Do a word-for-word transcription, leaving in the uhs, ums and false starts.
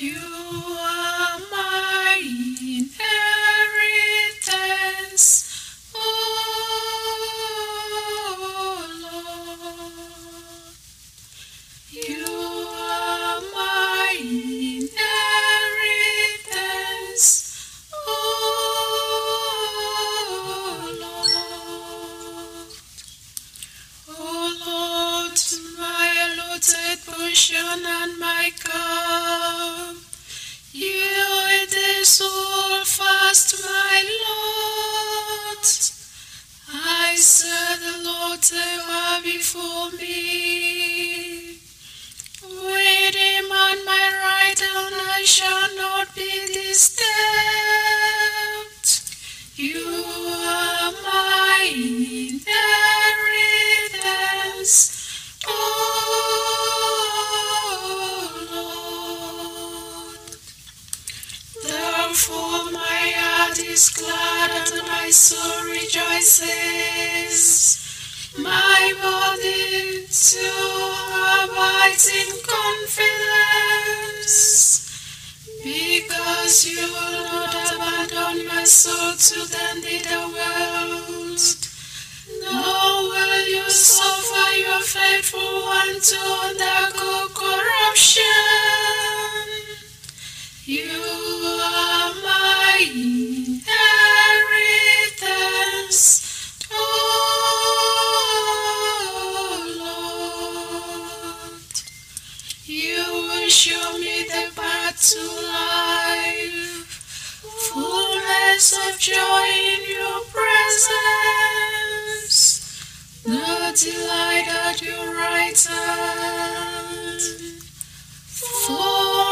You are my inheritance, oh Lord. You are my inheritance, oh Lord. Oh Lord, my allotted portion and my cup, you did so fast, my Lord. I said the Lord ever before me. With him on my right hand, I shall not be disturbed. You are my inheritance, oh Lord. Therefore my heart is glad and my soul rejoices. My body too abides in confidence, because you will not abandon my soul to the end of the world, nor will you suffer your faithful one to undergo corruption. You are my inheritance, oh Lord. You will show me the path to life, fullness of joy in your presence, the delight at your right hand. For